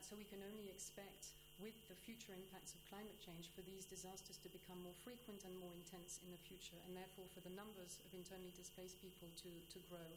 So we can only expect, with the future impacts of climate change, for these disasters to become more frequent and more intense in the future, and therefore for the numbers of internally displaced people to grow.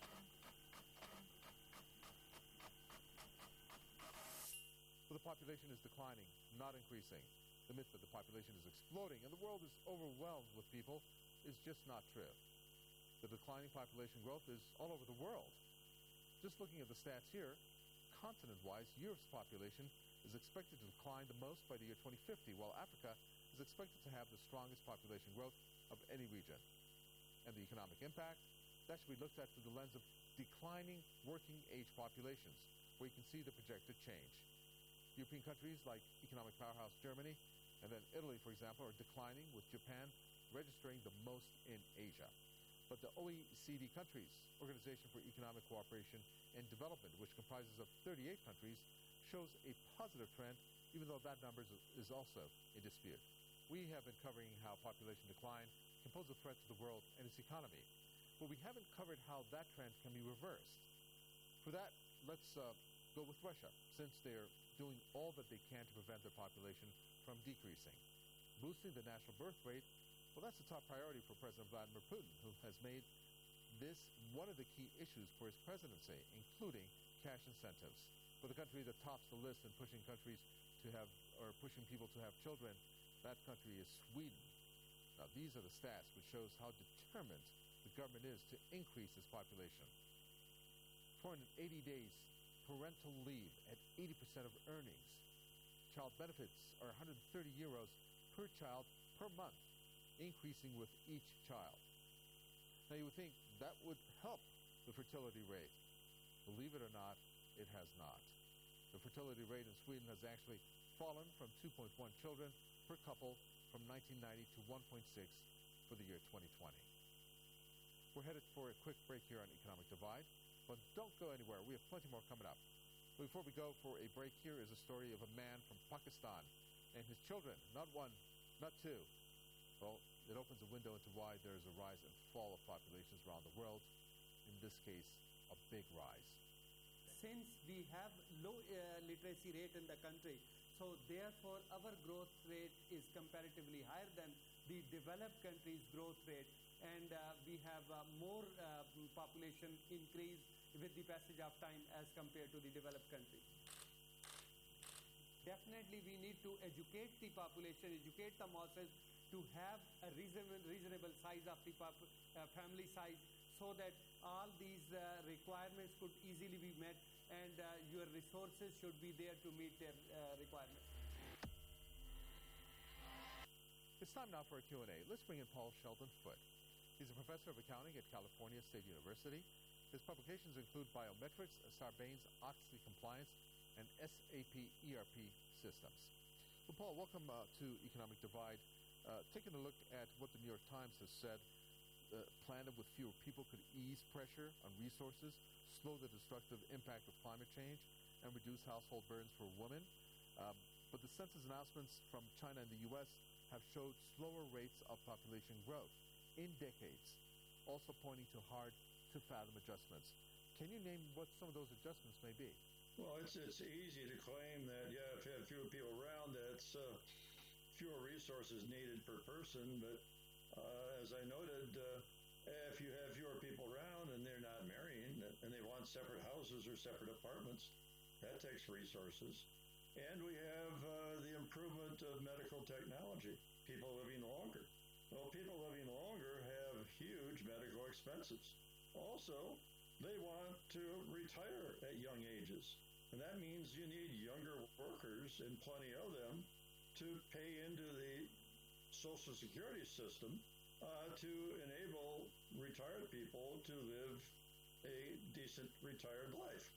Well, the population is declining, not increasing. The myth that the population is exploding and the world is overwhelmed with people is just not true. The declining population growth is all over the world. Just looking at the stats here, continent-wise, Europe's population is expected to decline the most by the year 2050, while Africa is expected to have the strongest population growth of any region. And the economic impact, that should be looked at through the lens of declining working age populations, where you can see the projected change. European countries like economic powerhouse Germany and then Italy, for example, are declining, with Japan registering the most in Asia. But the OECD countries, Organization for Economic Cooperation and Development, which comprises of 38 countries, shows a positive trend, even though that number is also in dispute. We have been covering how population decline can pose a threat to the world and its economy, but we haven't covered how that trend can be reversed. For that, let's go with Russia, since they're doing all that they can to prevent their population from decreasing. Boosting the national birth rate, well, that's a top priority for President Vladimir Putin, who has made this one of the key issues for his presidency, including cash incentives. For the country that tops the list in pushing countries to have, or pushing people to have children, that country is Sweden. Now, these are the stats which shows how determined the government is to increase its population. 480 days parental leave at 80% of earnings. Child benefits are 130 euros per child per month, increasing with each child. Now, you would think that would help the fertility rate. Believe it or not, it has not. The fertility rate in Sweden has actually fallen from 2.1 children per couple from 1990 to 1.6 for the year 2020. We're headed for a quick break here on Economic Divide, but don't go anywhere. We have plenty more coming up. Before we go for a break, here is a story of a man from Pakistan and his children, not one, not two. Well, it opens a window into why there is a rise and fall of populations around the world. In this case, a big rise. Since we have low literacy rate in the country, so therefore our growth rate is comparatively higher than the developed countries' growth rate, and we have more population increase with the passage of time as compared to the developed countries. Definitely we need to educate the population, educate the masses to have a reasonable size of the family size, so that all these requirements could easily be met, and your resources should be there to meet their requirements. It's time now for a Q&A. Let's bring in Paul Sheldon Foote. He's a professor of accounting at California State University. His publications include Biometrics, Sarbanes-Oxley Compliance, and SAP ERP Systems. Well, Paul, welcome to Economic Divide. Taking a look at what the New York Times has said, planet with fewer people could ease pressure on resources, slow the destructive impact of climate change, and reduce household burdens for women. But the census announcements from China and the U.S. have showed slower rates of population growth in decades, also pointing to hard-to-fathom adjustments. Can you name what some of those adjustments may be? Well, it's easy to claim that, yeah, if you have fewer people around, that's fewer resources needed per person. But as I noted, if you have fewer people around and they're not marrying and they want separate houses or separate apartments, that takes resources. And we have the improvement of medical technology, people living longer. Well, people living longer have huge medical expenses. Also, they want to retire at young ages. And that means you need younger workers, and plenty of them, to pay into the Social Security system to enable retired people to live a decent retired life.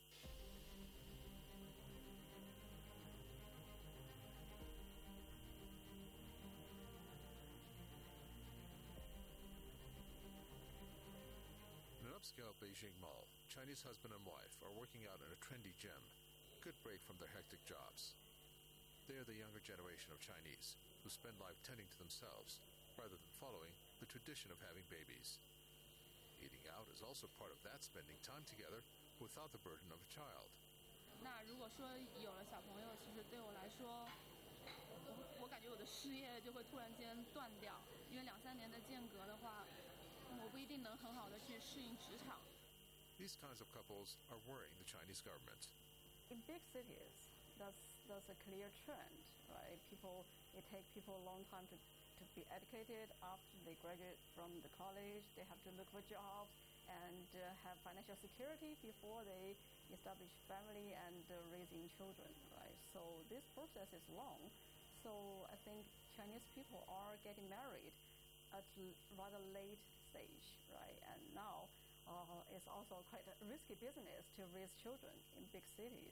In an upscale Beijing mall, Chinese husband and wife are working out in a trendy gym. Good break from their hectic jobs. They are the younger generation of Chinese who spend life tending to themselves rather than following the tradition of having babies. Eating out is also part of that, spending time together without the burden of a child. 那如果说有了小朋友，其实对我来说，我感觉我的事业就会突然间断掉，因为2-3年的间隔的话，我不一定能很好的去适应职场。 These kinds of couples are worrying the Chinese government. In big cities, that's a clear trend, right? It takes people a long time to be educated. After they graduate from the college, they have to look for jobs and have financial security before they establish family and raising children, right? So this process is long. So I think Chinese people are getting married at rather late stage, right? And now it's also quite a risky business to raise children in big cities.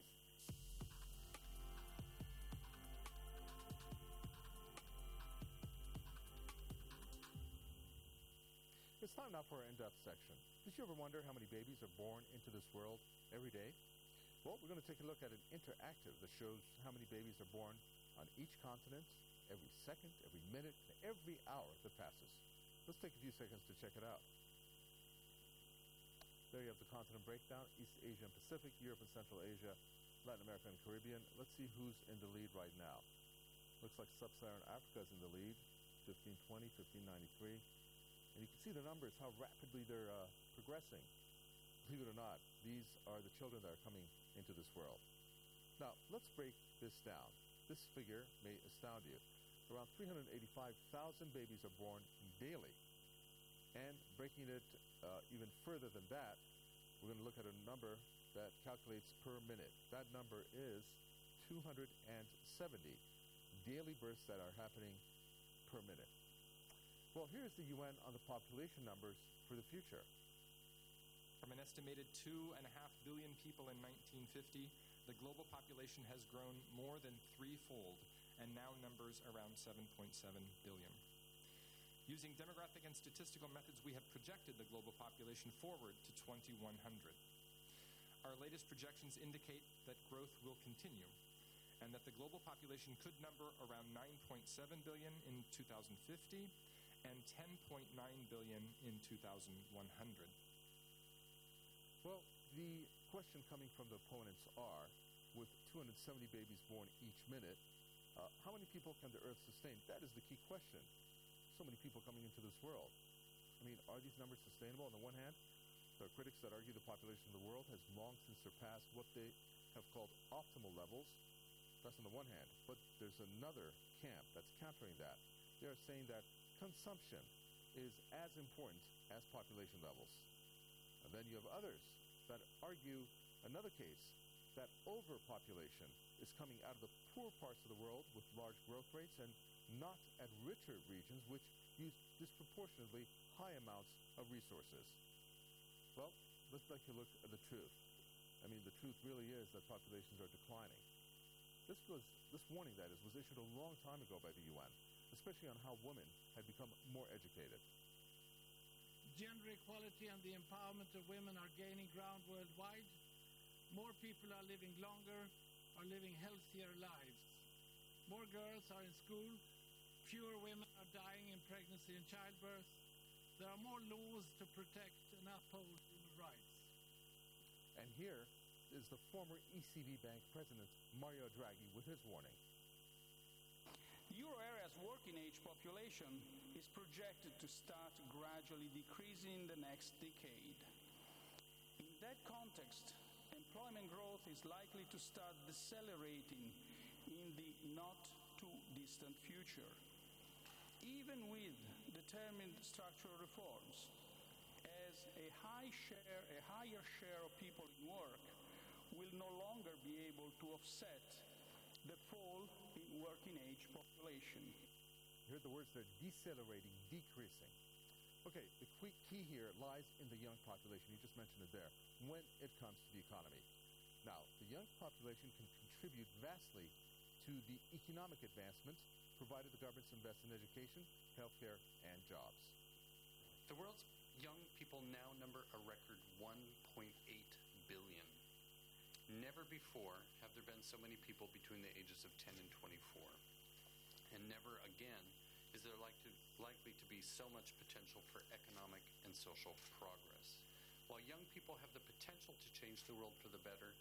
It's time now for our in-depth section. Did you ever wonder how many babies are born into this world every day? Well, we're going to take a look at an interactive that shows how many babies are born on each continent, every second, every minute, and every hour that passes. Let's take a few seconds to check it out. There you have the continent breakdown: East Asia and Pacific, Europe and Central Asia, Latin America and Caribbean. Let's see who's in the lead right now. Looks like Sub-Saharan Africa is in the lead, 1520, 1593. And you can see the numbers, how rapidly they're progressing. Believe it or not, these are the children that are coming into this world. Now, let's break this down. This figure may astound you. Around 385,000 babies are born daily. And breaking it even further than that, we're going to look at a number that calculates per minute. That number is 270 daily births that are happening per minute. Well, here's the UN on the population numbers for the future. From an estimated 2.5 billion people in 1950, the global population has grown more than threefold and now numbers around 7.7 billion. Using demographic and statistical methods, we have projected the global population forward to 2100. Our latest projections indicate that growth will continue and that the global population could number around 9.7 billion in 2050 and 10.9 billion in 2100. Well, the question coming from the opponents are, with 270 babies born each minute, how many people can the Earth sustain? That is the key question. So many people coming into this world. I mean, are these numbers sustainable? On the one hand, there are critics that argue the population of the world has long since surpassed what they have called optimal levels. That's on the one hand. But there's another camp that's countering that. They are saying that consumption is as important as population levels. And then you have others that argue another case, that overpopulation is coming out of the poor parts of the world with large growth rates and not at richer regions which use disproportionately high amounts of resources. Well, let's take a look at the truth. I mean, the truth really is that populations are declining. This warning, that is, was issued a long time ago by the UN, especially on how women had become more educated. Gender equality and the empowerment of women are gaining ground worldwide. More people are living longer, are living healthier lives. More girls are in school. Fewer women are dying in pregnancy and childbirth. There are more laws to protect and uphold human rights. And here is the former ECB Bank President Mario Draghi with his warning. The euro area's working age population is projected to start gradually decreasing in the next decade. In that context, employment growth is likely to start decelerating in the not-too-distant future. Even with determined structural reforms, as a higher share of people in work will no longer be able to offset the fall in working age population. You heard the words there: decelerating, decreasing. Okay, the key here lies in the young population. You just mentioned it there. When it comes to the economy. Now, the young population can contribute vastly to the economic advancement, provided the governments invest in education, healthcare, and jobs. The world's young people now number a record 1.8 billion. Never before have there been so many people between the ages of 10 and 24. And never again is there likely to be so much potential for economic and social progress. While young people have the potential to change the world for the better,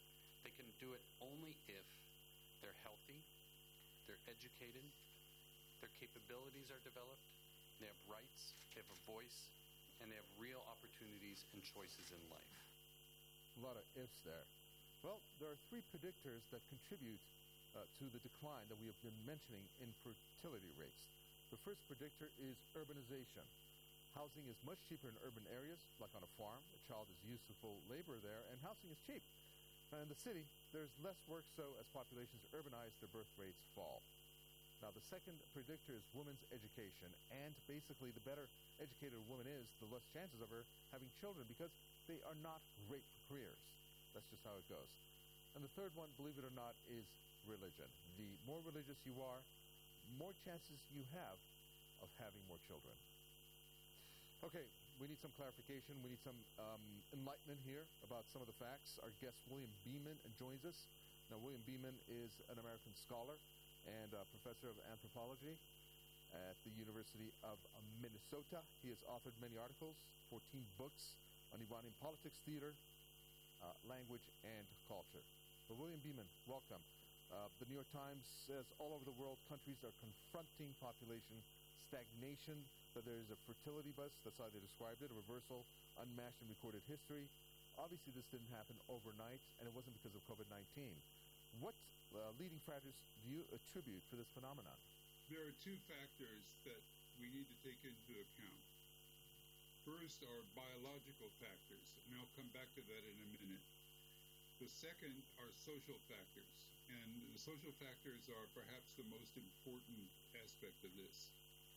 They can do it only if they're healthy, they're educated, their capabilities are developed, they have rights, they have a voice, and they have real opportunities and choices in life. A lot of ifs there. Well, there are three predictors that contribute to the decline that we have been mentioning in fertility rates. The first predictor is urbanization. Housing is much cheaper in urban areas, like on a farm. A child is useful labor there, and housing is cheap. In the city, there's less work, so as populations urbanize, their birth rates fall. Now, the second predictor is women's education, and basically the better educated a woman is, the less chances of her having children, because they are not great for careers. That's just how it goes. And the third one, believe it or not, is religion. The more religious you are, more chances you have of having more children. Okay, we need some clarification. We need some enlightenment here about some of the facts. Our guest, William Beeman, joins us. Now, William Beeman is an American scholar and professor of anthropology at the University of Minnesota. He has authored many articles, 14 books on Iranian politics, theater, language, and culture. But William Beeman, welcome. The New York Times says all over the world, countries are confronting population stagnation, that there is a fertility bust, that's how they described it, a reversal unmatched in recorded history. Obviously, this didn't happen overnight, and it wasn't because of COVID-19. What leading factors do you attribute for this phenomenon? There are two factors that we need to take into account. First are biological factors, and I'll come back to that in a minute. The second are social factors, and the social factors are perhaps the most important aspect of this.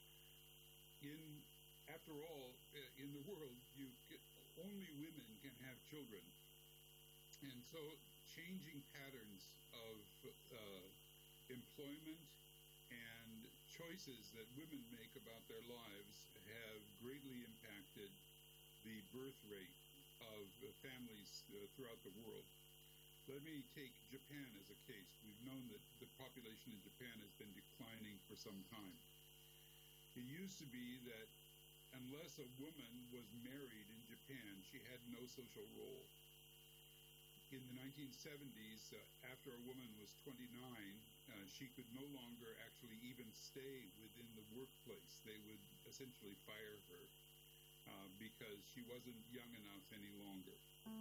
After all, in the world, only women can have children. And so changing patterns of employment and choices that women make about their lives have greatly impacted the birth rate of families throughout the world. Let me take Japan as a case. We've known that the population in Japan has been declining for some time. It used to be that unless a woman was married in Japan, she had no social role. In the 1970s, after a woman was 29, she could no longer actually even stay within the workplace. They would essentially fire her because she wasn't young enough any longer.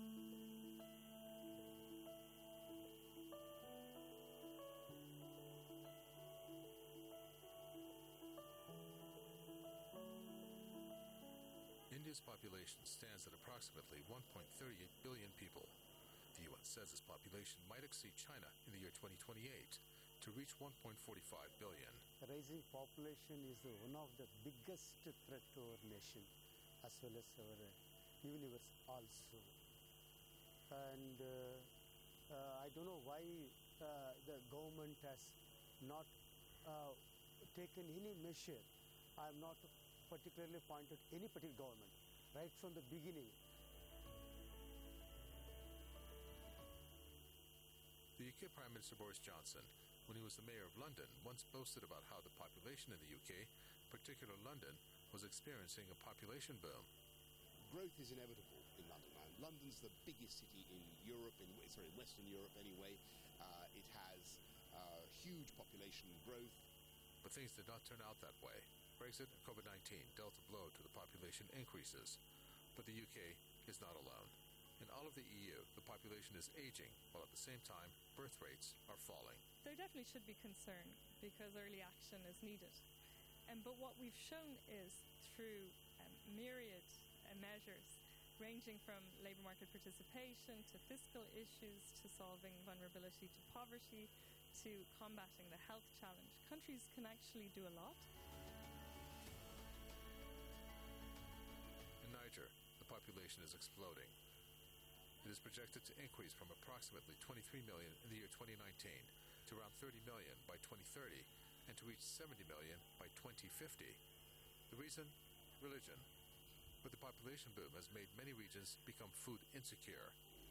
India's population stands at approximately 1.38 billion people. The UN says its population might exceed China in the year 2028 to reach 1.45 billion. The rising population is one of the biggest threat to our nation, as well as our universe also. And I don't know why the government has not taken any measure. I have not particularly pointed any particular government right from the beginning. The UK Prime Minister Boris Johnson, when he was the Mayor of London, once boasted about how the population in the UK, particularly London, was experiencing a population boom. Growth is inevitable in London now. London's the biggest city in Europe, in Western Europe anyway. It has huge population growth. But things did not turn out that way. Brexit and COVID-19 dealt a blow to the population increases. But the UK is not alone. In all of the EU, the population is aging, while at the same time, birth rates are falling. There definitely should be concern, because early action is needed. But what we've shown is through myriad measures, ranging from labour market participation to fiscal issues to solving vulnerability to poverty to combating the health challenge, countries can actually do a lot. In Niger, the population is exploding. It is projected to increase from approximately 23 million in the year 2019 to around 30 million by 2030 and to reach 70 million by 2050. The reason? Religion. But the population boom has made many regions become food insecure.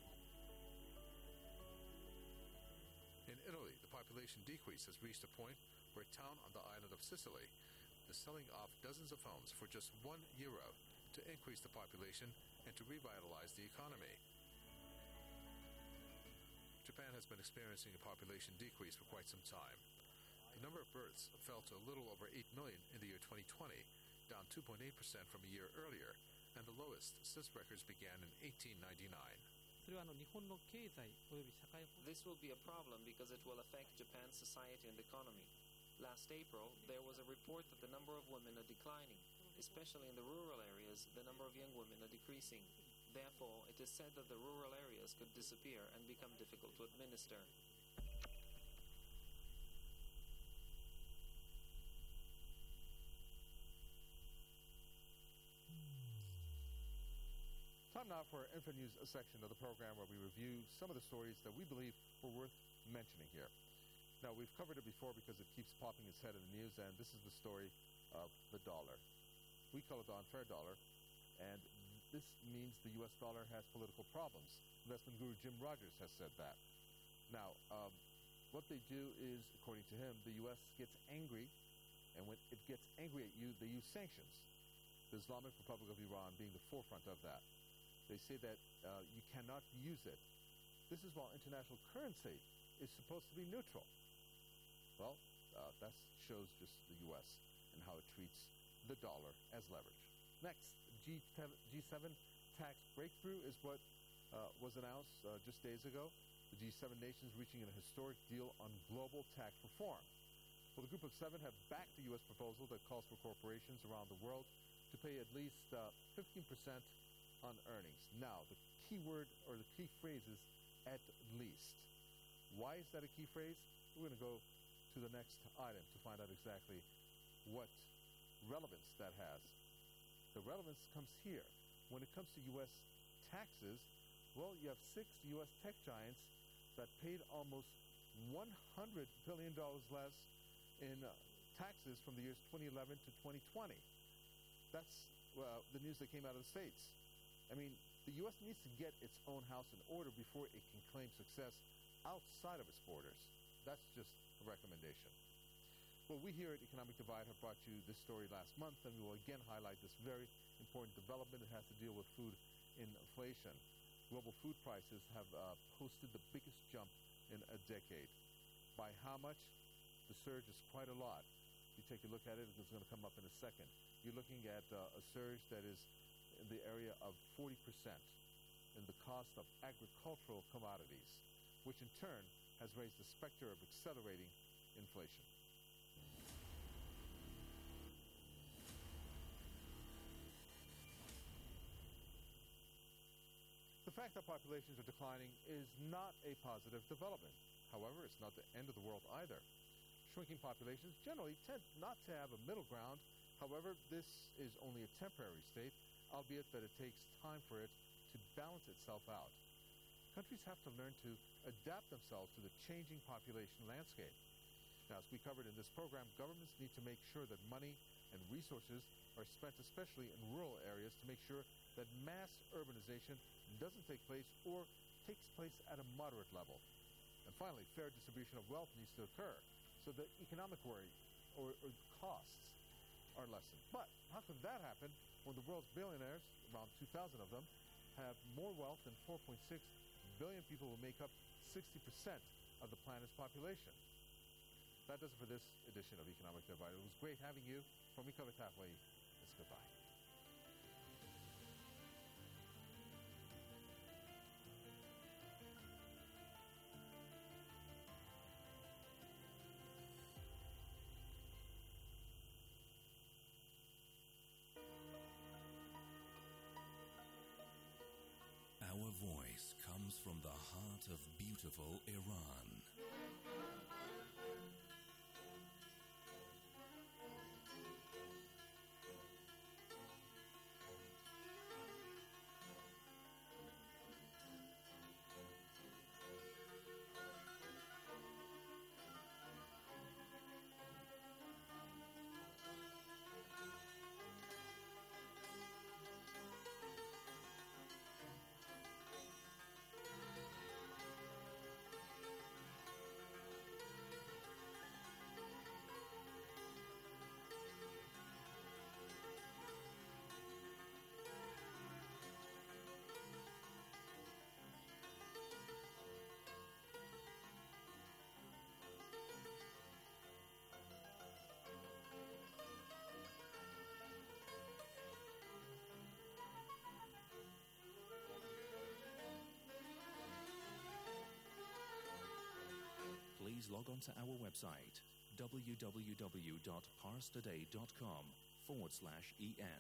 In Italy, the population decrease has reached a point where a town on the island of Sicily is selling off dozens of homes for just €1 to increase the population and to revitalize the economy. Japan has been experiencing a population decrease for quite some time. The number of births fell to a little over 8 million in the year 2020, down 2.8% from a year earlier, and the lowest since records began in 1899. This will be a problem because it will affect Japan's society and economy. Last April, there was a report that the number of women are declining. Especially in the rural areas, the number of young women are decreasing. Therefore, it is said that the rural areas could disappear and become difficult to administer. Time now for our Info News section of the program where we review some of the stories that we believe were worth mentioning here. Now, we've covered it before because it keeps popping its head in the news, and this is the story of the dollar. We call it the unfair dollar, and this means the U.S. dollar has political problems. Investment guru Jim Rogers has said that. Now, what they do is, according to him, the U.S. gets angry, and when it gets angry at you, they use sanctions. The Islamic Republic of Iran being the forefront of that. They say that you cannot use it. This is while international currency is supposed to be neutral. Well, that shows just the U.S. and how it treats the dollar as leverage. Next, G7 tax breakthrough is what was announced just days ago. The G7 nations reaching a historic deal on global tax reform. Well, the group of seven have backed the U.S. proposal that calls for corporations around the world to pay at least 15% on earnings. Now, the key word or the key phrase is at least. Why is that a key phrase? We're going to go to the next item to find out exactly what relevance that has. The relevance comes here. When it comes to U.S. taxes, well, you have 6 U.S. tech giants that paid almost $100 billion less in taxes from the years 2011 to 2020. That's the news that came out of the States. I mean, the U.S. needs to get its own house in order before it can claim success outside of its borders. That's just a recommendation. Well, we here at Economic Divide have brought you this story last month, and we will again highlight this very important development. It has to deal with food inflation. Global food prices have posted the biggest jump in a decade. By how much? The surge is quite a lot. If you take a look at it, it's going to come up in a second. You're looking at a surge that is in the area of 40% in the cost of agricultural commodities, which in turn has raised the specter of accelerating inflation. The fact that populations are declining is not a positive development. However, it's not the end of the world either. Shrinking populations generally tend not to have a middle ground. However, this is only a temporary state, albeit that it takes time for it to balance itself out. Countries have to learn to adapt themselves to the changing population landscape. Now, as we covered in this program, governments need to make sure that money and resources are spent, especially in rural areas, to make sure that mass urbanization doesn't take place or takes place at a moderate level. And finally, fair distribution of wealth needs to occur so that economic worry or costs are lessened. But how can that happen when the world's billionaires, around 2,000 of them, have more wealth than 4.6 billion people who make up 60% of the planet's population? That does it for this edition of Economic Divide. It was great having you. From Ika Vatafway, it's goodbye. Our voice comes from the heart of beautiful Iran. please log on to our website, www.parstoday.com/en.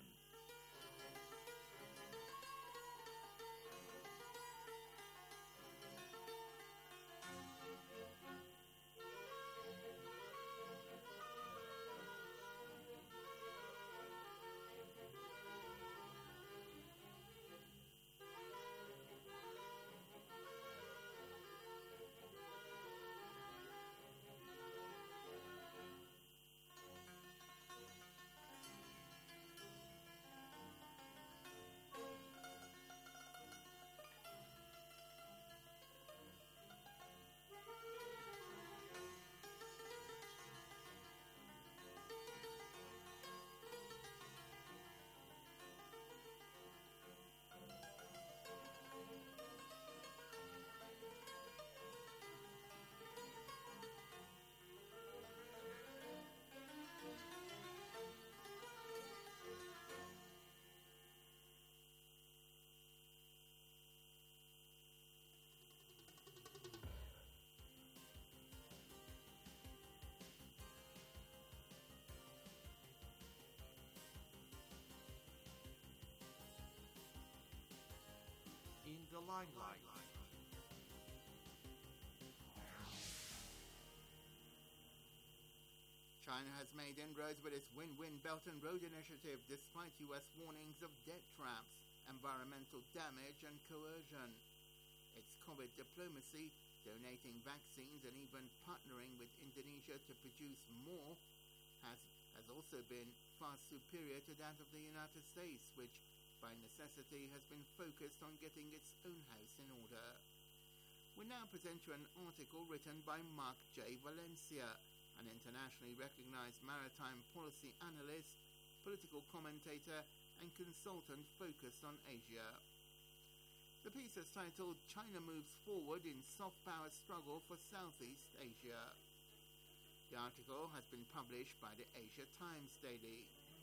In the limelight. China has made inroads with its Win-Win Belt and Road Initiative despite U.S. warnings of debt traps, environmental damage and coercion. Its COVID diplomacy, donating vaccines and even partnering with Indonesia to produce more, has also been far superior to that of the United States, which by necessity has been focused on getting its own house in order. We now present you an article written by Mark J. Valencia, an internationally recognized maritime policy analyst, political commentator, and consultant focused on Asia. The piece is titled China Moves Forward in Soft Power Struggle for Southeast Asia. The article has been published by the Asia Times Daily.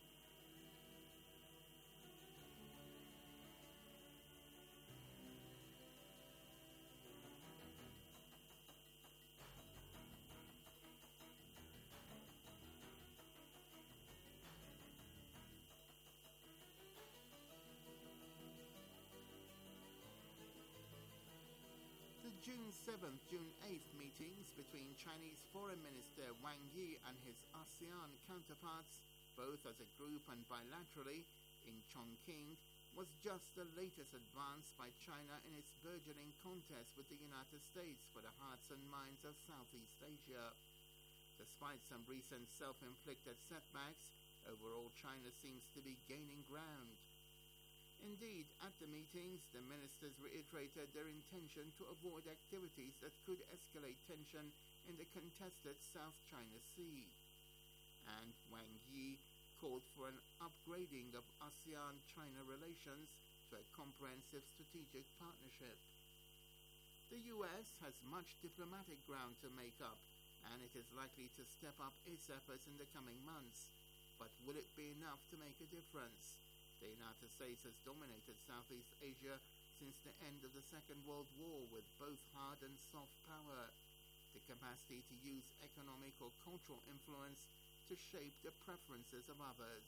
June 7th, June 8th meetings between Chinese Foreign Minister Wang Yi and his ASEAN counterparts, both as a group and bilaterally, in Chongqing, was just the latest advance by China in its burgeoning contest with the United States for the hearts and minds of Southeast Asia. Despite some recent self-inflicted setbacks, overall China seems to be gaining ground. Indeed, at the meetings, the ministers reiterated their intention to avoid activities that could escalate tension in the contested South China Sea. And Wang Yi called for an upgrading of ASEAN-China relations to a comprehensive strategic partnership. The US has much diplomatic ground to make up, and it is likely to step up its efforts in the coming months. But will it be enough to make a difference? The United States has dominated Southeast Asia since the end of the Second World War with both hard and soft power, the capacity to use economic or cultural influence to shape the preferences of others.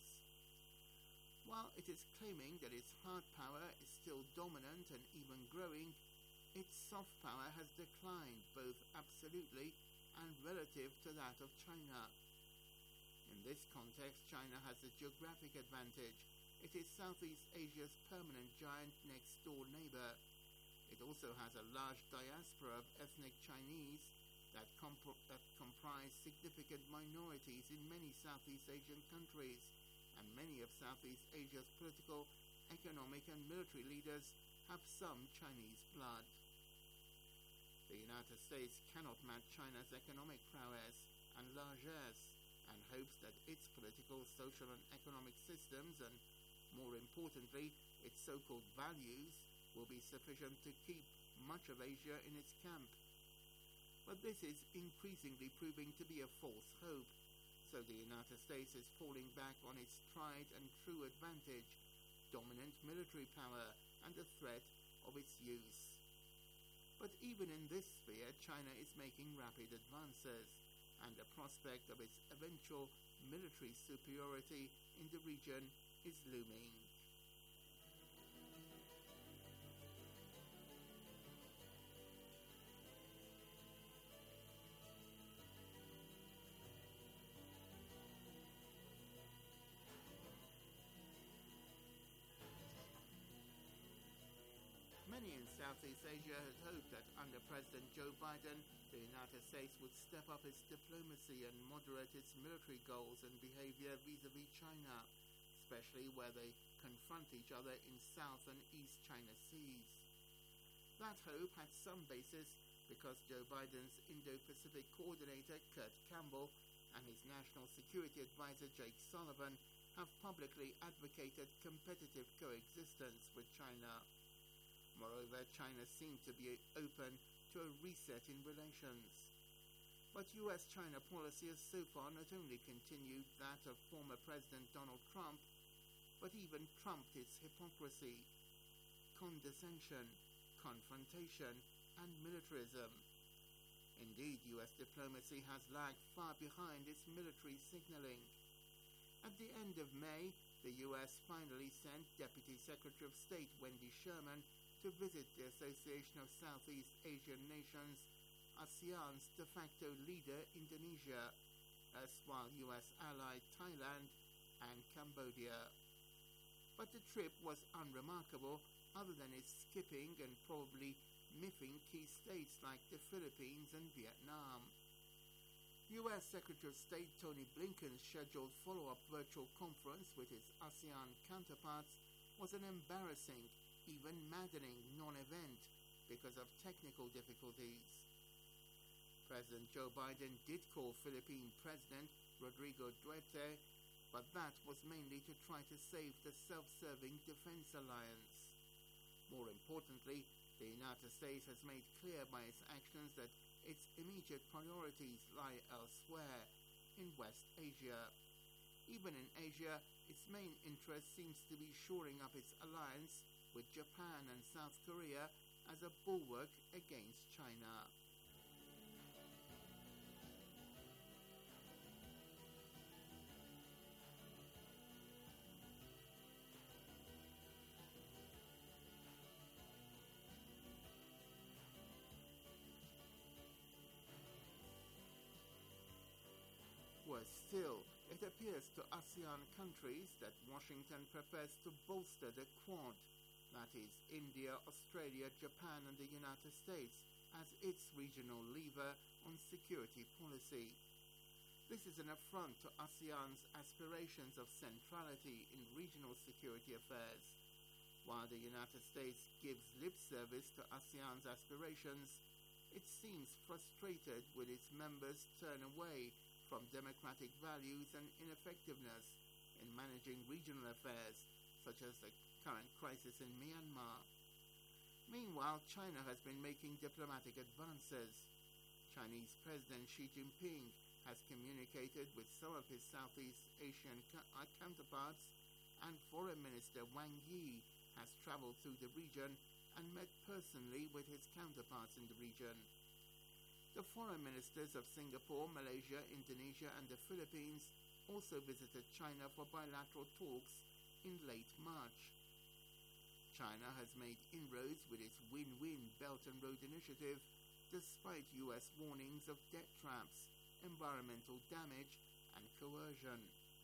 While it is claiming that its hard power is still dominant and even growing, its soft power has declined both absolutely and relative to that of China. In this context, China has a geographic advantage. It is Southeast Asia's permanent giant next-door neighbor. It also has a large diaspora of ethnic Chinese that comprise significant minorities in many Southeast Asian countries, and many of Southeast Asia's political, economic, and military leaders have some Chinese blood. The United States cannot match China's economic prowess and largesse, and hopes that its political, social, and economic systems, and more importantly, its so-called values, will be sufficient to keep much of Asia in its camp. But this is increasingly proving to be a false hope, so the United States is falling back on its tried and true advantage, dominant military power, and the threat of its use. But even in this sphere, China is making rapid advances, and the prospect of its eventual military superiority in the region is looming. Many in Southeast Asia had hoped that under President Joe Biden, the United States would step up its diplomacy and moderate its military goals and behavior vis-à-vis China, especially where they confront each other in South and East China Seas. That hope had some basis because Joe Biden's Indo-Pacific coordinator Kurt Campbell and his National Security Advisor Jake Sullivan have publicly advocated competitive coexistence with China. Moreover, China seemed to be open to a reset in relations. But US-China policy has so far not only continued that of former President Donald Trump, but even trumped its hypocrisy, condescension, confrontation, and militarism. Indeed, US diplomacy has lagged far behind its military signaling. At the end of May, the US finally sent Deputy Secretary of State Wendy Sherman to visit the Association of Southeast Asian Nations, ASEAN's de facto leader, Indonesia, erstwhile US ally Thailand, and Cambodia. But the trip was unremarkable other than its skipping and probably miffing key states like the Philippines and Vietnam. US Secretary of State Tony Blinken's scheduled follow-up virtual conference with his ASEAN counterparts was an embarrassing, even maddening non-event because of technical difficulties. President Joe Biden did call Philippine President Rodrigo Duterte, but that was mainly to try to save the self-serving defense alliance. More importantly, the United States has made clear by its actions that its immediate priorities lie elsewhere, in West Asia. Even in Asia, its main interest seems to be shoring up its alliance with Japan and South Korea as a bulwark against China. Worse still, it appears to ASEAN countries that Washington prefers to bolster the Quad, that is, India, Australia, Japan, and the United States, as its regional lever on security policy. This is an affront to ASEAN's aspirations of centrality in regional security affairs. While the United States gives lip service to ASEAN's aspirations, it seems frustrated with its members' turn away from democratic values and ineffectiveness in managing regional affairs, such as the current crisis in Myanmar. Meanwhile, China has been making diplomatic advances. Chinese President Xi Jinping has communicated with some of his Southeast Asian counterparts, and Foreign Minister Wang Yi has traveled through the region and met personally with his counterparts in the region. The foreign ministers of Singapore, Malaysia, Indonesia, and the Philippines also visited China for bilateral talks in late March. China has made inroads with its win-win Belt and Road Initiative despite US warnings of debt traps, environmental damage, and coercion.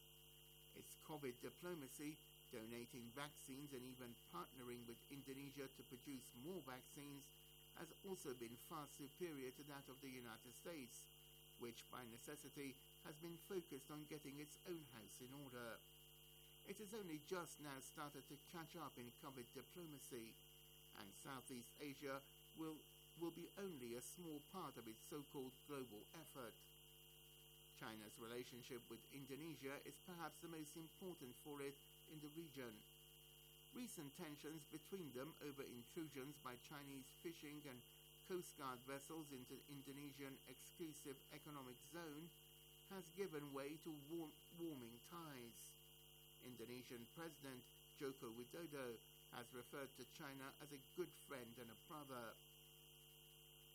Its COVID diplomacy, donating vaccines and even partnering with Indonesia to produce more vaccines, has also been far superior to that of the United States, which by necessity has been focused on getting its own house in order. It has only just now started to catch up in COVID diplomacy, and Southeast Asia will be only a small part of its so-called global effort. China's relationship with Indonesia is perhaps the most important for it in the region. Recent tensions between them over intrusions by Chinese fishing and Coast Guard vessels into Indonesian exclusive economic zone has given way to warming ties. Indonesian President Joko Widodo has referred to China as a good friend and a brother.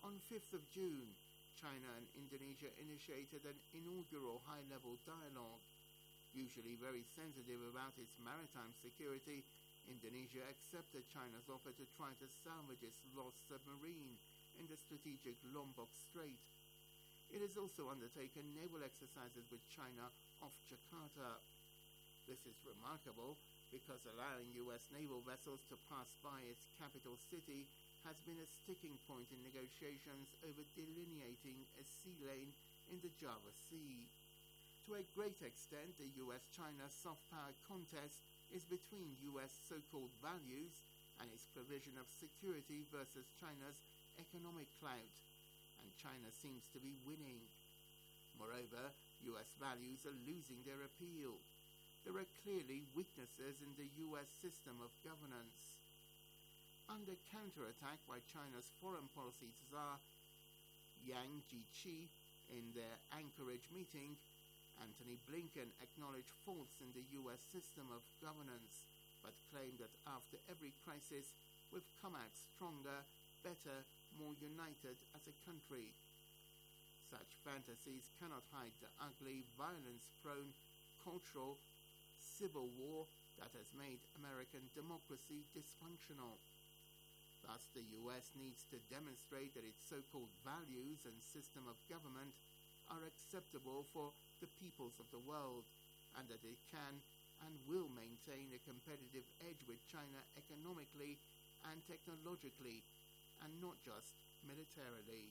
On 5th of June, China and Indonesia initiated an inaugural high-level dialogue. Usually very sensitive about its maritime security, Indonesia accepted China's offer to try to salvage its lost submarine in the strategic Lombok Strait. It has also undertaken naval exercises with China off Jakarta. This is remarkable because allowing U.S. naval vessels to pass by its capital city has been a sticking point in negotiations over delineating a sea lane in the Java Sea. To a great extent, the US-China soft power contest is between US so-called values and its provision of security versus China's economic clout, and China seems to be winning. Moreover, US values are losing their appeal. There are clearly weaknesses in the US system of governance. Under counterattack by China's foreign policy czar Yang Jiechi in their Anchorage meeting, Antony Blinken acknowledged faults in the US system of governance, but claimed that after every crisis, we've come out stronger, better, more united as a country. Such fantasies cannot hide the ugly, violence-prone, cultural, civil war that has made American democracy dysfunctional. Thus, the US needs to demonstrate that its so-called values and system of government are acceptable for the peoples of the world, and that it can and will maintain a competitive edge with China economically and technologically, and not just militarily.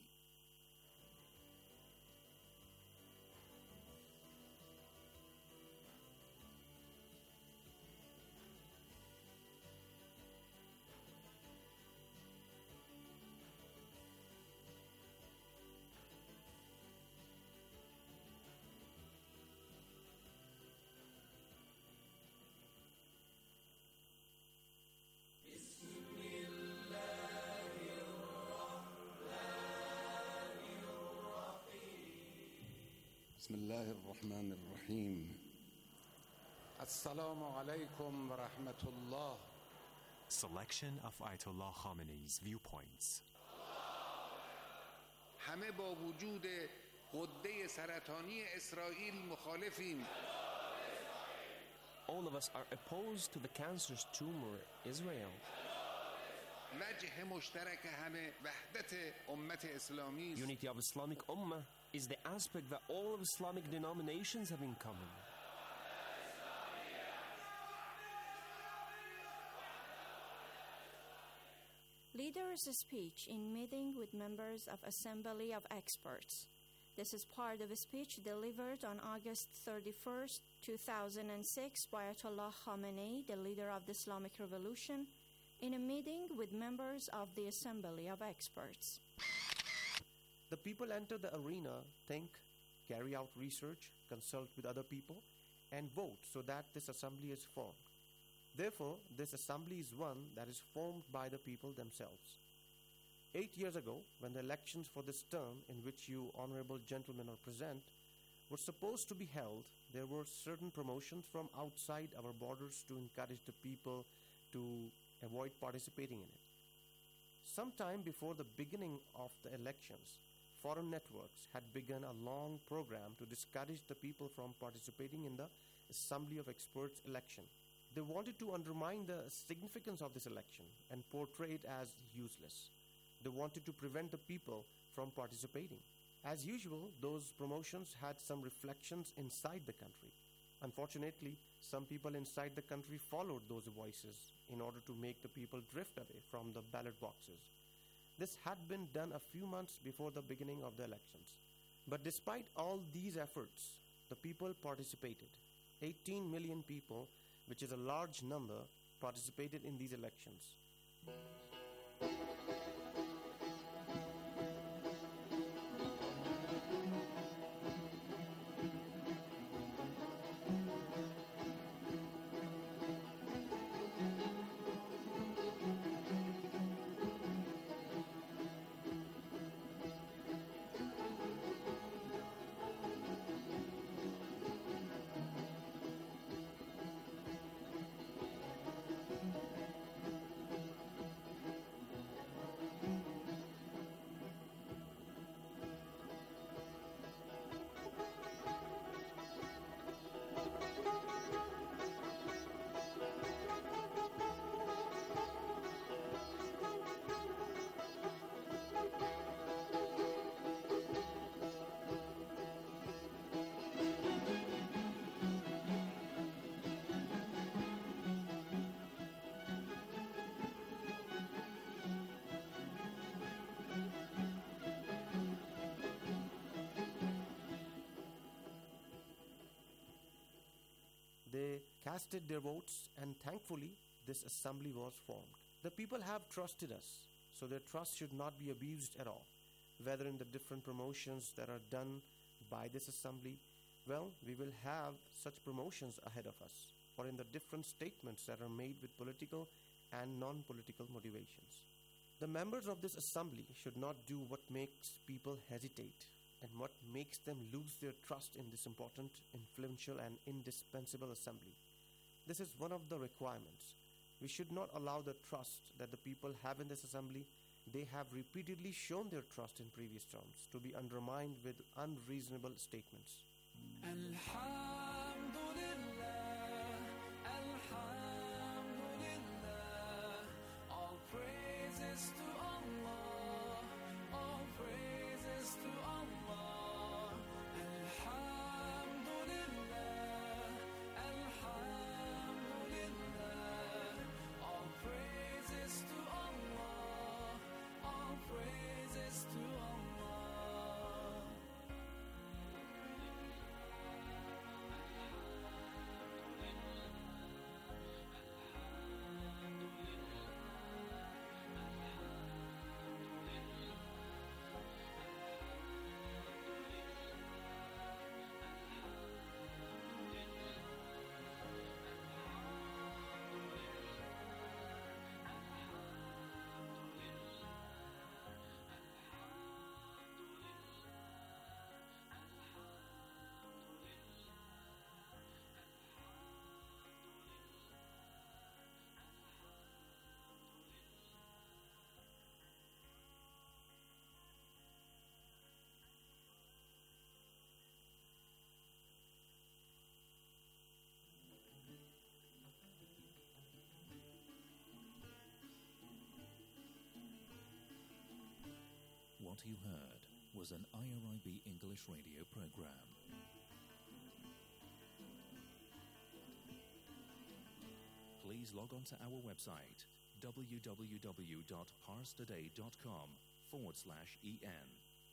بسم الله الرحمن الرحيم. السلام عليكم ورحمة الله. Selection of Ayatollah Khamenei's viewpoints. همه با وجود غده سرطانی اسرائیل مخالفیم. All of us are opposed to the cancerous tumor Israel. وجه مشترک همه وحدت امت اسلامی است. Unity of Islamic Ummah is the aspect that all of Islamic denominations have in common. Leader's speech in meeting with members of Assembly of Experts. This is part of a speech delivered on August 31st, 2006 by Ayatollah Khamenei, the leader of the Islamic Revolution, in a meeting with members of the Assembly of Experts. The people enter the arena, think, carry out research, consult with other people, and vote so that this assembly is formed. Therefore, this assembly is one that is formed by the people themselves. 8 years ago, when the elections for this term, in which you honorable gentlemen are present, were supposed to be held, there were certain promotions from outside our borders to encourage the people to avoid participating in it. Sometime before the beginning of the elections, foreign networks had begun a long program to discourage the people from participating in the Assembly of Experts election. They wanted to undermine the significance of this election and portray it as useless. They wanted to prevent the people from participating. As usual, those promotions had some reflections inside the country. Unfortunately, some people inside the country followed those voices in order to make the people drift away from the ballot boxes. This had been done a few months before the beginning of the elections. But despite all these efforts, the people participated. 18 million people, which is a large number, participated in these elections. they casted their votes, and thankfully, this assembly was formed. The people have trusted us, so their trust should not be abused at all. Whether in the different promotions that are done by this assembly, well, we will have such promotions ahead of us, or in the different statements that are made with political and non-political motivations. The members of this assembly should not do what makes people hesitate and what makes them lose their trust in this important, influential, and indispensable assembly. This is one of the requirements. We should not allow the trust that the people have in this assembly, they have repeatedly shown their trust in previous terms, to be undermined with unreasonable statements. All praises to Allah, all praises to Allah. Alhamdulillah, Alhamdulillah. All praises to Allah, all praises to Allah. What you heard was an IRIB English radio program. Please log on to our website www.parstoday.com/en.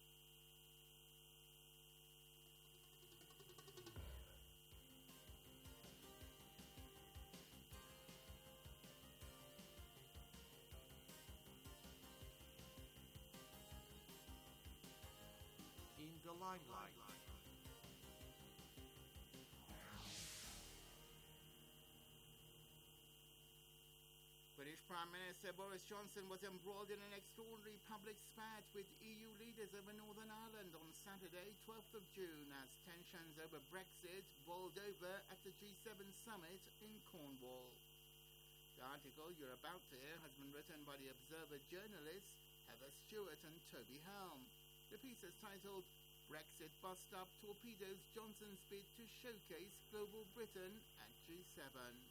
In the limelight. British Prime Minister Boris Johnson was embroiled in an extraordinary public spat with EU leaders over Northern Ireland on Saturday, 12th of June, as tensions over Brexit boiled over at the G7 summit in Cornwall. The article you're about to hear has been written by the Observer journalists Heather Stewart and Toby Helm. The piece is titled Brexit Bust-Up Torpedoes Johnson's Bid to Showcase Global Britain at G7.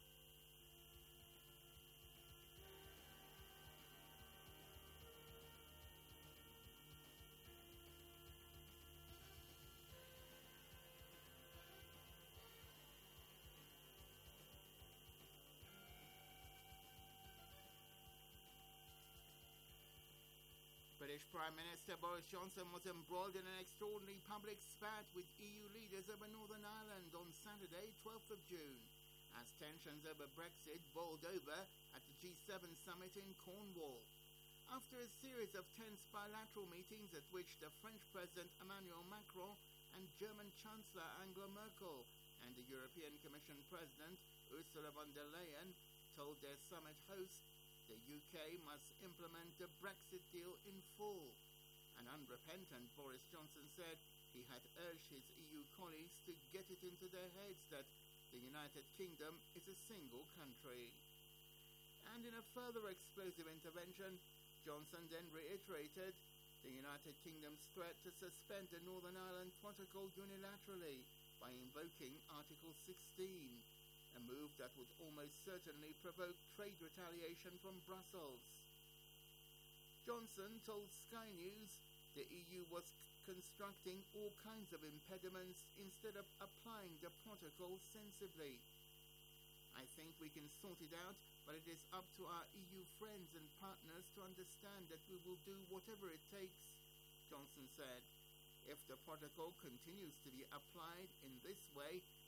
British Prime Minister Boris Johnson was embroiled in an extraordinary public spat with EU leaders over Northern Ireland on Saturday, 12th of June, as tensions over Brexit boiled over at the G7 summit in Cornwall. After a series of tense bilateral meetings at which the French President Emmanuel Macron and German Chancellor Angela Merkel and the European Commission President Ursula von der Leyen told their summit host the UK must implement the Brexit deal in full. An unrepentant Boris Johnson said he had urged his EU colleagues to get it into their heads that the United Kingdom is a single country. And in a further explosive intervention, Johnson then reiterated the United Kingdom's threat to suspend the Northern Ireland Protocol unilaterally by invoking Article 16. A move that would almost certainly provoke trade retaliation from Brussels. Johnson told Sky News the EU was constructing all kinds of impediments instead of applying the protocol sensibly. I think we can sort it out, but it is up to our EU friends and partners to understand that we will do whatever it takes, Johnson said. If the protocol continues to be applied in this way,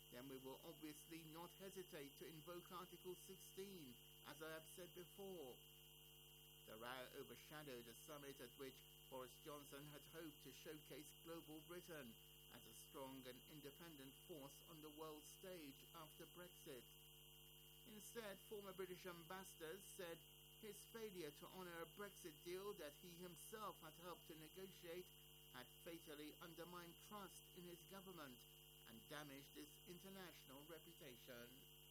then we will obviously not hesitate to invoke Article 16, as I have said before. The row overshadowed a summit at which Boris Johnson had hoped to showcase global Britain as a strong and independent force on the world stage after Brexit. Instead, former British ambassadors said his failure to honour a Brexit deal that he himself had helped to negotiate had fatally undermined trust in his government and damaged his international reputation.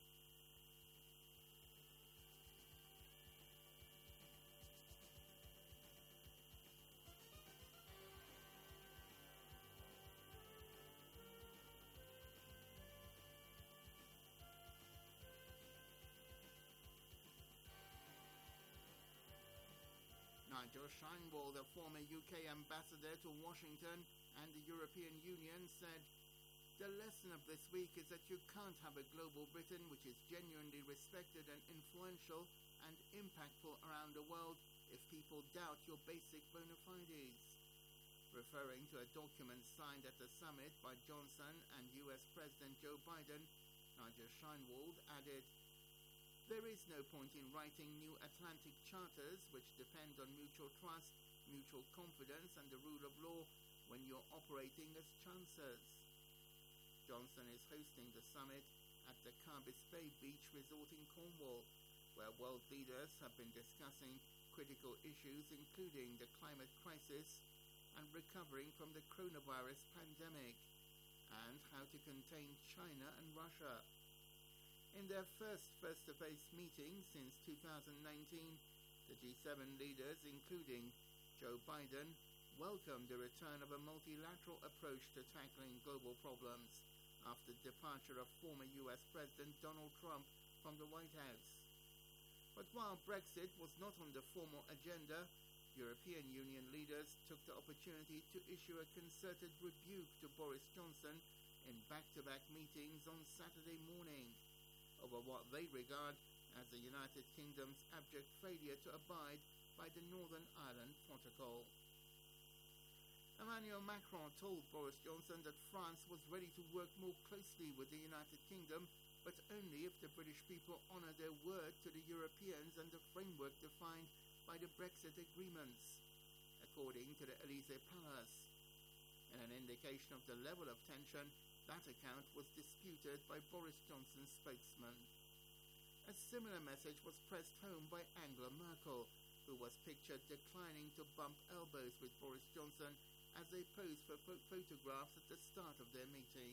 Nigel Sheinwald, the former UK ambassador to Washington and the European Union, said, "The lesson of this week is that you can't have a global Britain which is genuinely respected and influential and impactful around the world if people doubt your basic bona fides." Referring to a document signed at the summit by Johnson and US President Joe Biden, Nigel Sheinwald added, "There is no point in writing new Atlantic charters which depend on mutual trust, mutual confidence and the rule of law when you're operating as chancellors." Johnson is hosting the summit at the Carbis Bay Beach Resort in Cornwall, where world leaders have been discussing critical issues including the climate crisis and recovering from the coronavirus pandemic, and how to contain China and Russia. In their first face-to-face meeting since 2019, the G7 leaders, including Joe Biden, welcomed the return of a multilateral approach to tackling global problems after the departure of former US President Donald Trump from the White House. But while Brexit was not on the formal agenda, European Union leaders took the opportunity to issue a concerted rebuke to Boris Johnson in back-to-back meetings on Saturday morning over what they regard as the United Kingdom's abject failure to abide by the Northern Ireland Protocol. Emmanuel Macron told Boris Johnson that France was ready to work more closely with the United Kingdom, but only if the British people honour their word to the Europeans and the framework defined by the Brexit agreements, according to the Elysee Palace. In an indication of the level of tension, that account was disputed by Boris Johnson's spokesman. A similar message was pressed home by Angela Merkel, who was pictured declining to bump elbows with Boris Johnson as they posed for photographs at the start of their meeting.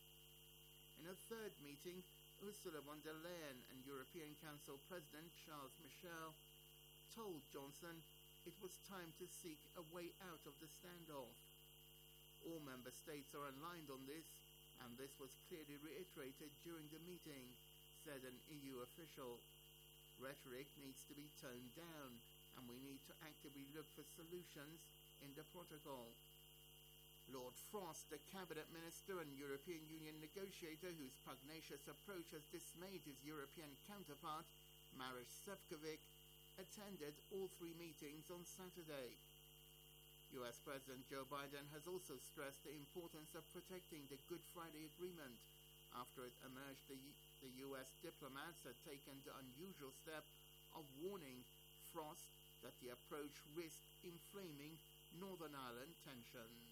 In a third meeting, Ursula von der Leyen and European Council President Charles Michel told Johnson it was time to seek a way out of the standoff. All member states are aligned on this, and this was clearly reiterated during the meeting, said an EU official. Rhetoric needs to be toned down, and we need to actively look for solutions in the protocol. Lord Frost, the cabinet minister and European Union negotiator whose pugnacious approach has dismayed his European counterpart, Maroš Šefčovič, attended all three meetings on Saturday. US President Joe Biden has also stressed the importance of protecting the Good Friday Agreement after it emerged the US diplomats had taken the unusual step of warning Frost that the approach risked inflaming Northern Ireland tensions.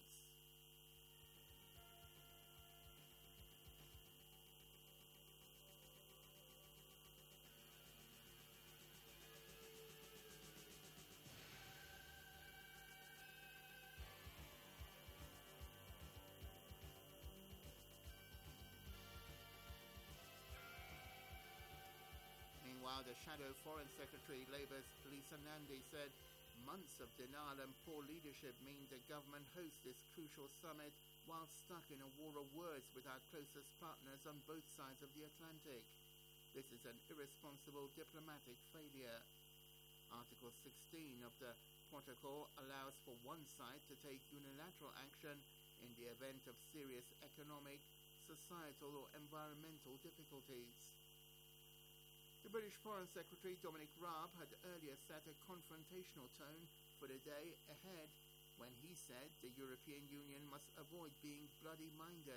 Meanwhile, the Shadow Foreign Secretary, Labour's Lisa Nandy, said months of denial and poor leadership mean the government hosts this crucial summit while stuck in a war of words with our closest partners on both sides of the Atlantic. This is an irresponsible diplomatic failure. Article 16 of the protocol allows for one side to take unilateral action in the event of serious economic, societal or environmental difficulties. The British Foreign Secretary Dominic Raab had earlier set a confrontational tone for the day ahead when he said the European Union must avoid being bloody-minded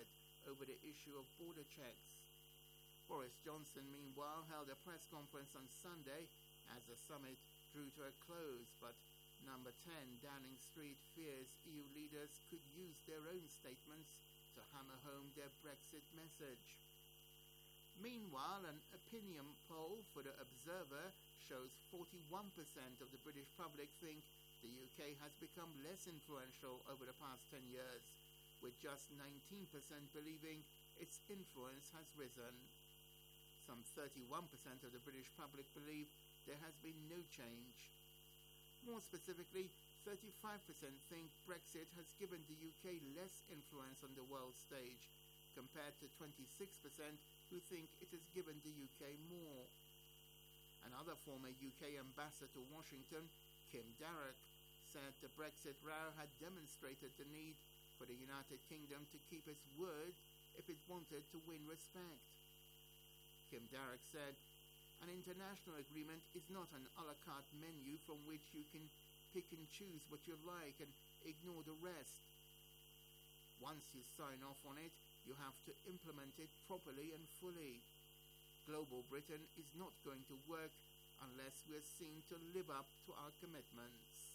over the issue of border checks. Boris Johnson, meanwhile, held a press conference on Sunday as the summit drew to a close, but Number 10 Downing Street fears EU leaders could use their own statements to hammer home their Brexit message. Meanwhile, an opinion poll for The Observer shows 41% of the British public think the UK has become less influential over the past 10 years, with just 19% believing its influence has risen. Some 31% of the British public believe there has been no change. More specifically, 35% think Brexit has given the UK less influence on the world stage, compared to 26% who think it has given the UK more. Another former UK ambassador to Washington, Kim Darroch, said the Brexit row had demonstrated the need for the United Kingdom to keep its word if it wanted to win respect. Kim Darroch said, "An international agreement is not an a la carte menu from which you can pick and choose what you like and ignore the rest. Once you sign off on it, you have to implement it properly and fully. Global Britain is not going to work unless we're seen to live up to our commitments."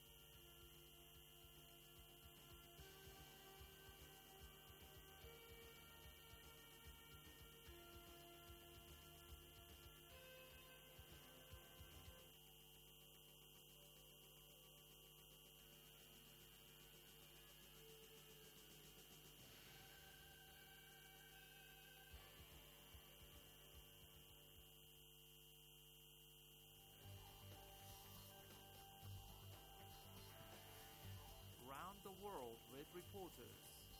Round the world with reporters.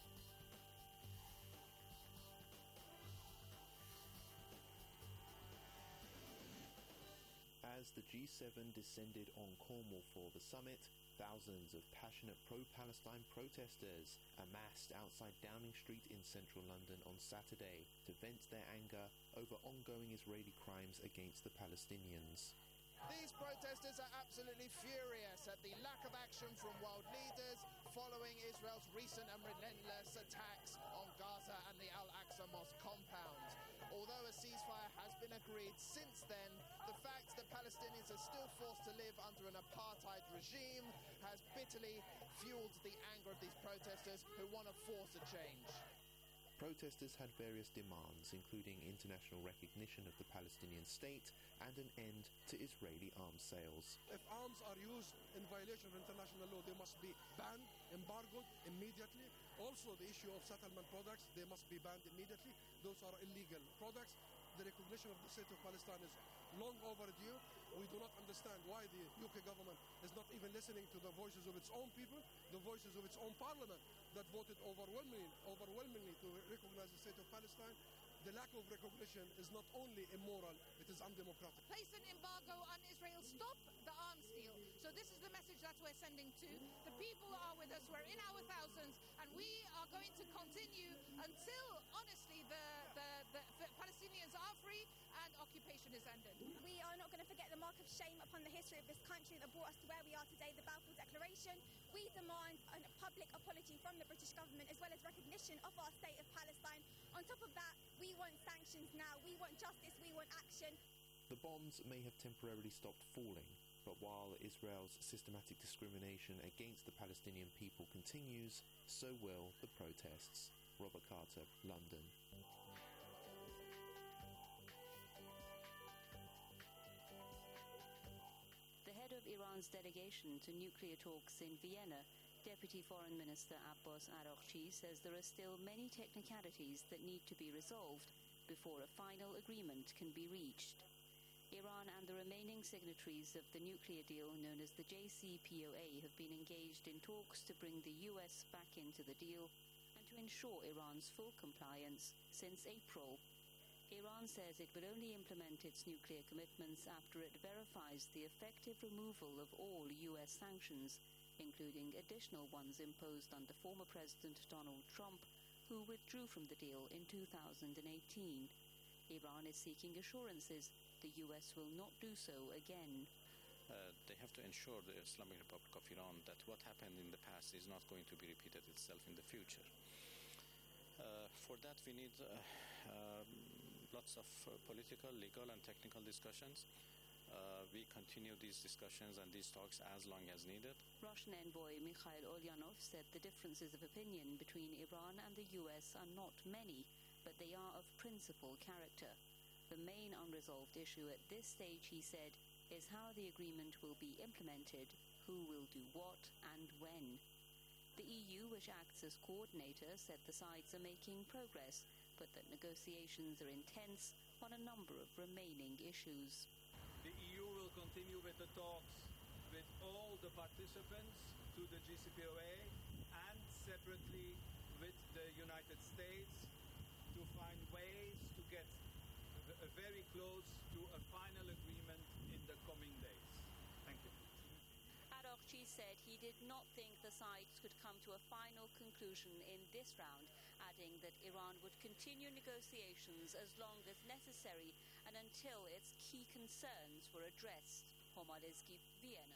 As the G7 descended on Cornwall for the summit, thousands of passionate pro-Palestine protesters amassed outside Downing Street in central London on Saturday to vent their anger over ongoing Israeli crimes against the Palestinians. These protesters are absolutely furious at the lack of action from world leaders following Israel's recent and relentless attacks on Gaza and the Al-Aqsa Mosque compound. Although a ceasefire has been agreed since then, the fact that Palestinians are still forced to live under an apartheid regime has bitterly fueled the anger of these protesters who want to force a change. Protesters had various demands, including international recognition of the Palestinian state and an end to Israeli arms sales. If arms are used in violation of international law, they must be banned, embargoed immediately. Also, the issue of settlement products, they must be banned immediately. Those are illegal products. The recognition of the state of Palestine is long overdue. We do not understand why the UK government is not even listening to the voices of its own people, the voices of its own parliament that voted overwhelmingly to recognize the state of Palestine. The lack of recognition is not only immoral, it is undemocratic. Place an embargo on Israel. Stop the arms deal. So this is the message that we're sending to the people who are with us. We're in our thousands, and we are going to continue until, honestly, the Palestinians are free and occupation is ended. We are not going to forget the mark of shame upon the history of this country that brought us to where we are today, the Balfour Declaration. We demand a public apology from the British government as well as recognition of our state of Palestine. On top of that, we want sanctions now. We want justice. We want action. The bombs may have temporarily stopped falling, but while Israel's systematic discrimination against the Palestinian people continues, so will the protests. Robert Carter, London. The head of Iran's delegation to nuclear talks in Vienna, Deputy Foreign Minister Abbas Araghchi, says there are still many technicalities that need to be resolved before a final agreement can be reached. Iran and the remaining signatories of the nuclear deal known as the JCPOA have been engaged in talks to bring the US back into the deal and to ensure Iran's full compliance since April. Iran says it will only implement its nuclear commitments after it verifies the effective removal of all US sanctions, including additional ones imposed under former President Donald Trump, who withdrew from the deal in 2018. Iran is seeking assurances the US will not do so again. They have to ensure the Islamic Republic of Iran that what happened in the past is not going to be repeated itself in the future. For that, we need lots of political, legal, and technical discussions. We continue these discussions and these talks as long as needed. Russian envoy Mikhail Ulyanov said the differences of opinion between Iran and the US are not many, but they are of principal character. The main unresolved issue at this stage, he said, is how the agreement will be implemented, who will do what, and when. The EU, which acts as coordinator, said the sides are making progress, but that negotiations are intense on a number of remaining issues. The EU will continue with the talks with all the participants to the JCPOA and separately with the United States to find ways to get very close to a final agreement in the coming days. Thank you. Araghchi said he did not think the sides could come to a final conclusion in this round, adding that Iran would continue negotiations as long as necessary and until its key concerns were addressed. Homaleski, Vienna.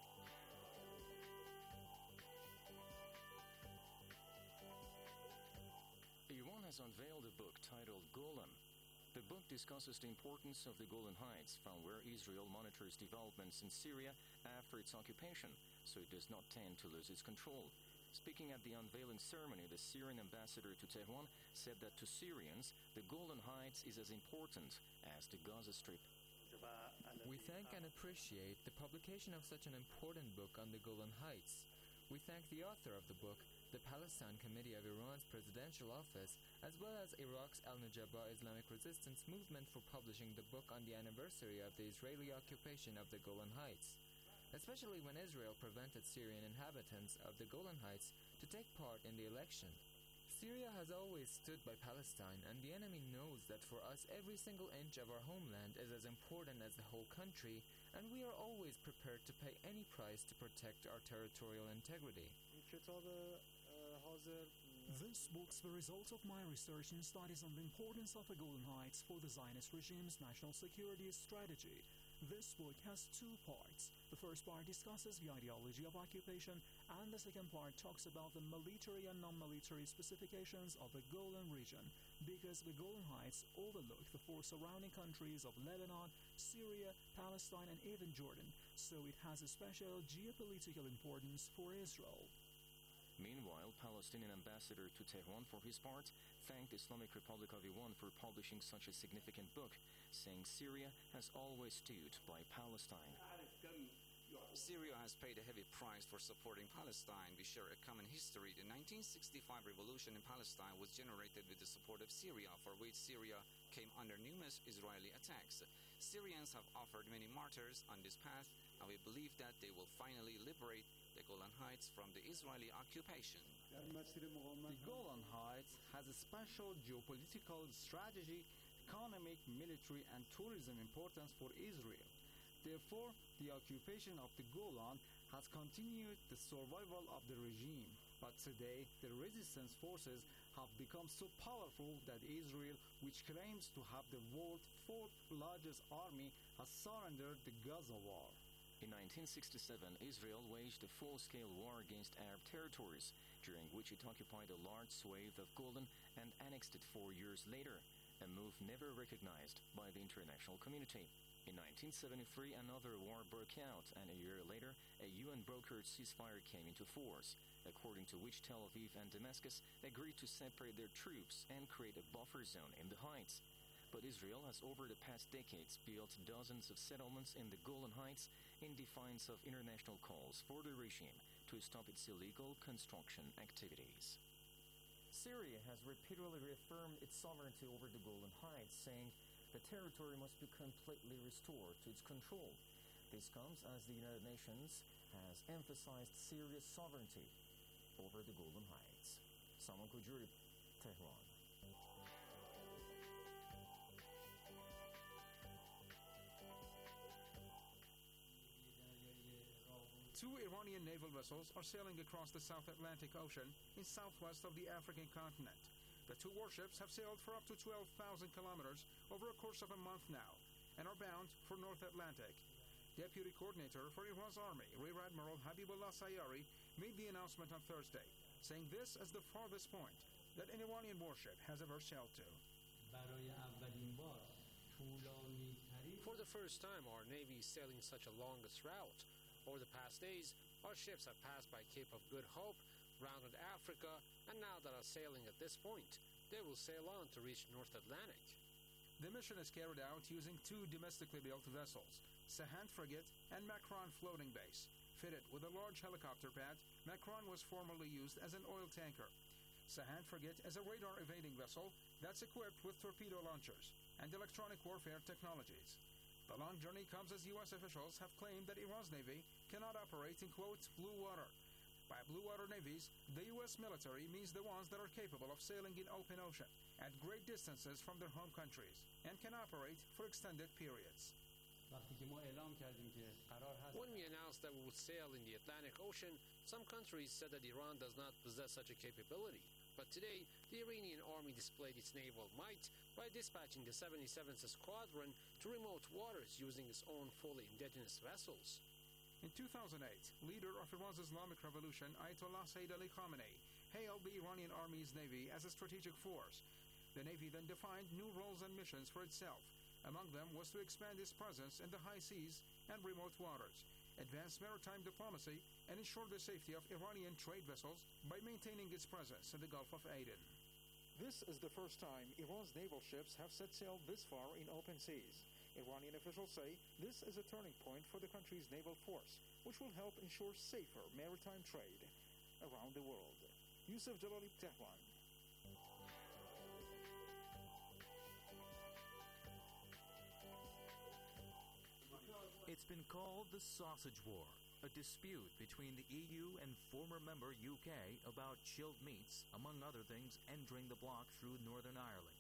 Iran has unveiled a book titled Golan. The book discusses the importance of the Golan Heights, from where Israel monitors developments in Syria after its occupation, so it does not tend to lose its control. Speaking at the unveiling ceremony, the Syrian ambassador to Tehran said that to Syrians, the Golan Heights is as important as the Gaza Strip. We thank and appreciate the publication of such an important book on the Golan Heights. We thank the author of the book, the Palestine Committee of Iran's Presidential Office, as well as Iraq's Al-Nujaba Islamic Resistance Movement for publishing the book on the anniversary of the Israeli occupation of the Golan Heights, especially when Israel prevented Syrian inhabitants of the Golan Heights to take part in the election. Syria has always stood by Palestine, and the enemy knows that for us every single inch of our homeland is as important as the whole country, and we are always prepared to pay any price to protect our territorial integrity. This book's the result of my research and studies on the importance of the Golan Heights for the Zionist regime's national security strategy. This book has two parts. The first part discusses the ideology of occupation, and the second part talks about the military and non-military specifications of the Golan region, because the Golan Heights overlook the four surrounding countries of Lebanon, Syria, Palestine, and even Jordan, so it has a special geopolitical importance for Israel. Meanwhile, Palestinian ambassador to Tehran, for his part, thanked the Islamic Republic of Iran for publishing such a significant book, saying Syria has always stood by Palestine. Syria has paid a heavy price for supporting Palestine. We share a common history. The 1965 revolution in Palestine was generated with the support of Syria, for which Syria came under numerous Israeli attacks. Syrians have offered many martyrs on this path, and we believe that they will finally liberate the Golan Heights from the Israeli occupation. The Golan Heights has a special geopolitical, strategic, economic, military, and tourism importance for Israel. Therefore, the occupation of the Golan has continued the survival of the regime. But today, the resistance forces have become so powerful that Israel, which claims to have the world's fourth largest army, has surrendered the Gaza war. In 1967, Israel waged a full-scale war against Arab territories, during which it occupied a large swathe of Golan and annexed it 4 years later, a move never recognized by the international community. In 1973, another war broke out, and a year later, a UN-brokered ceasefire came into force, according to which Tel Aviv and Damascus agreed to separate their troops and create a buffer zone in the heights. But Israel has over the past decades built dozens of settlements in the Golan Heights in defiance of international calls for the regime to stop its illegal construction activities. Syria has repeatedly reaffirmed its sovereignty over the Golan Heights, saying the territory must be completely restored to its control. This comes as the United Nations has emphasized Syria's sovereignty over the Golan Heights. Saman Kujuri, Tehran. Two Iranian naval vessels are sailing across the South Atlantic Ocean in southwest of the African continent. The two warships have sailed for up to 12,000 kilometers over a course of a month now and are bound for North Atlantic. Deputy Coordinator for Iran's Army, Rear Admiral Habibullah Sayari, made the announcement on Thursday, saying this as the farthest point that an Iranian warship has ever sailed to. For the first time, our Navy is sailing such a longest route. Over the past days, our ships have passed by Cape of Good Hope, rounded Africa, and now that are sailing at this point, they will sail on to reach North Atlantic. The mission is carried out using two domestically built vessels, Sahand Frigate and Macron Floating Base. Fitted with a large helicopter pad, Macron was formerly used as an oil tanker. Sahand Frigate is a radar-evading vessel that's equipped with torpedo launchers and electronic warfare technologies. The long journey comes as U.S. officials have claimed that Iran's Navy cannot operate in, quote, blue water. By blue water navies, the U.S. military means the ones that are capable of sailing in open ocean at great distances from their home countries and can operate for extended periods. When we announced that we would sail in the Atlantic Ocean, some countries said that Iran does not possess such a capability. But today, the Iranian army displayed its naval might by dispatching the 77th Squadron to remote waters using its own fully indigenous vessels. In 2008, leader of Iran's Islamic Revolution, Ayatollah Sayyid Ali Khamenei, hailed the Iranian Army's Navy as a strategic force. The Navy then defined new roles and missions for itself. Among them was to expand its presence in the high seas and remote waters, advance maritime diplomacy, and ensure the safety of Iranian trade vessels by maintaining its presence in the Gulf of Aden. This is the first time Iran's naval ships have set sail this far in open seas. Iranian officials say this is a turning point for the country's naval force, which will help ensure safer maritime trade around the world. Yusuf Jalali, Tehran. It's been called the Sausage War, a dispute between the EU and former member UK about chilled meats, among other things, entering the bloc through Northern Ireland.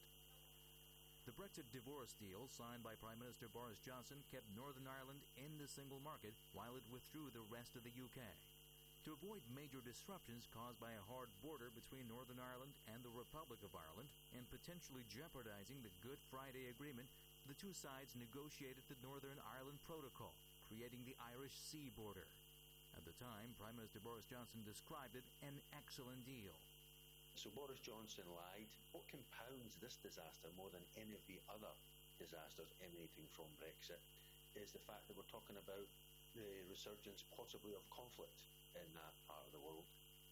The Brexit divorce deal signed by Prime Minister Boris Johnson kept Northern Ireland in the single market while it withdrew the rest of the UK. To avoid major disruptions caused by a hard border between Northern Ireland and the Republic of Ireland and potentially jeopardizing the Good Friday Agreement, the two sides negotiated the Northern Ireland Protocol, creating the Irish Sea border. At the time, Prime Minister Boris Johnson described it an excellent deal. So Boris Johnson lied. What compounds this disaster more than any of the other disasters emanating from Brexit is the fact that we're talking about the resurgence possibly of conflict in that part of the world.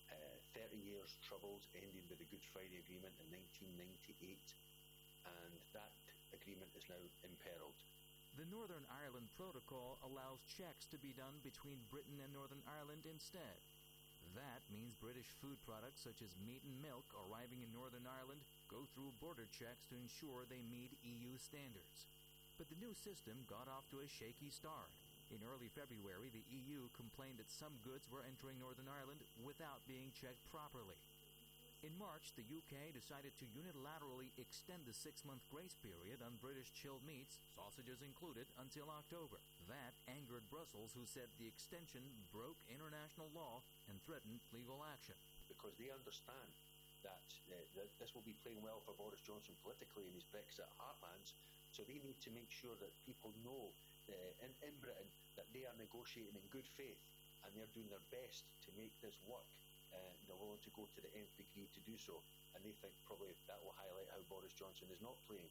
30 years troubles ending with the Good Friday Agreement in 1998, and that agreement is now imperiled. The Northern Ireland Protocol allows checks to be done between Britain and Northern Ireland instead. That means British food products such as meat and milk arriving in Northern Ireland go through border checks to ensure they meet EU standards. But the new system got off to a shaky start. In early February, the EU complained that some goods were entering Northern Ireland without being checked properly. In March, the UK decided to unilaterally extend the 6-month grace period on British chilled meats, sausages included, until October. That angered Brussels, who said the extension broke international law and threatened legal action. Because they understand that this will be playing well for Boris Johnson politically in his Brexit heartlands, so they need to make sure that people know in Britain that they are negotiating in good faith and they're doing their best to make this work. They're willing to go to the nth degree to do so, and they think probably that will highlight how Boris Johnson is not playing.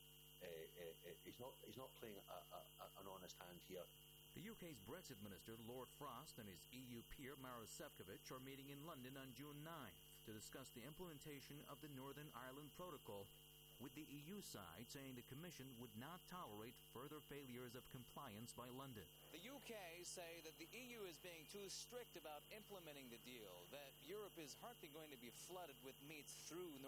He's not playing an honest hand here. The UK's Brexit Minister, Lord Frost, and his EU peer, Maros Sefcovic, are meeting in London on June 9th to discuss the implementation of the Northern Ireland Protocol, with the EU side saying the Commission would not tolerate further failures of compliance by London. The UK say that the EU is being too strict about implementing the deal, that Europe is hardly going to be flooded with meats through